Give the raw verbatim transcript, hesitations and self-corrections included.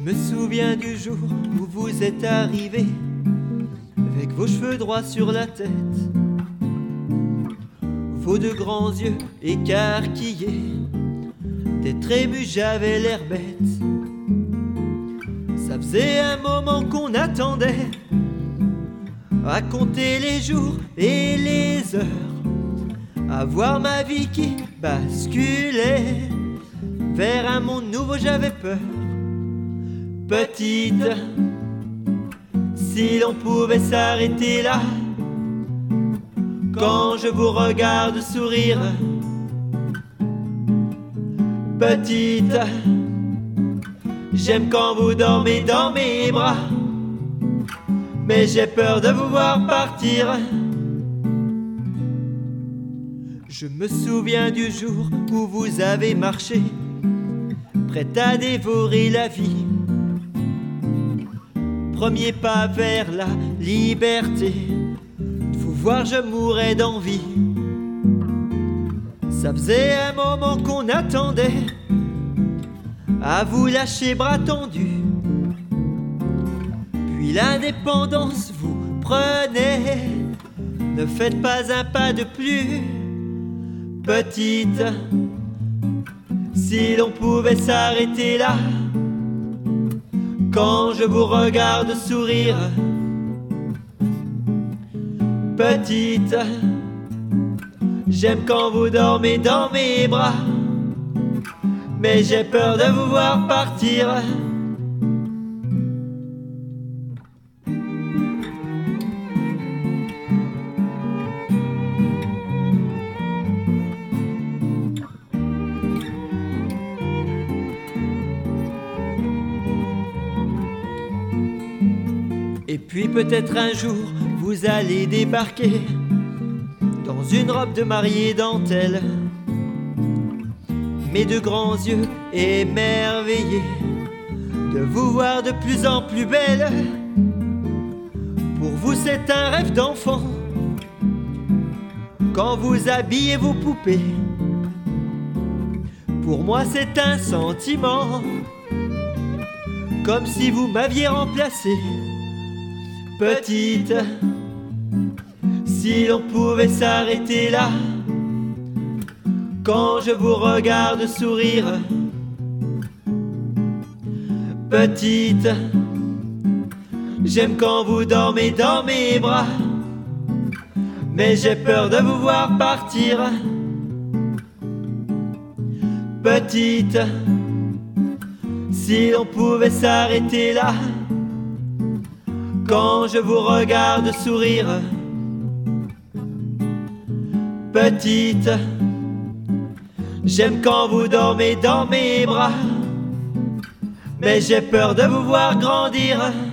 me souviens du jour où vous êtes arrivé, avec vos cheveux droits sur la tête, vos deux grands yeux écarquillés. D'être ému, j'avais l'air bête. Ça faisait un moment qu'on attendait, à compter les jours et les heures, à voir ma vie qui basculait vers un monde nouveau. J'avais peur. Petite, si l'on pouvait s'arrêter là, quand je vous regarde sourire. Petite, j'aime quand vous dormez dans mes bras, mais j'ai peur de vous voir partir. Je me souviens du jour où vous avez marché, prête à dévorer la vie. Premier pas vers la liberté, de vous voir je mourais d'envie. Ça faisait un moment qu'on attendait, à vous lâcher bras tendus. Puis l'indépendance vous prenait, ne faites pas un pas de plus. Petite, si l'on pouvait s'arrêter là, quand je vous regarde sourire. Petite, j'aime quand vous dormez dans mes bras, mais j'ai peur de vous voir partir. Et puis peut-être un jour vous allez débarquer dans une robe de mariée dentelle, mes deux grands yeux émerveillés de vous voir de plus en plus belle. Pour vous c'est un rêve d'enfant, quand vous habillez vos poupées. Pour moi c'est un sentiment, comme si vous m'aviez remplacé. Petite, si l'on pouvait s'arrêter là, quand je vous regarde sourire. Petite, j'aime quand vous dormez dans mes bras, mais j'ai peur de vous voir partir. Petite, si l'on pouvait s'arrêter là, quand je vous regarde sourire. Petite, j'aime quand vous dormez dans mes bras, mais j'ai peur de vous voir grandir.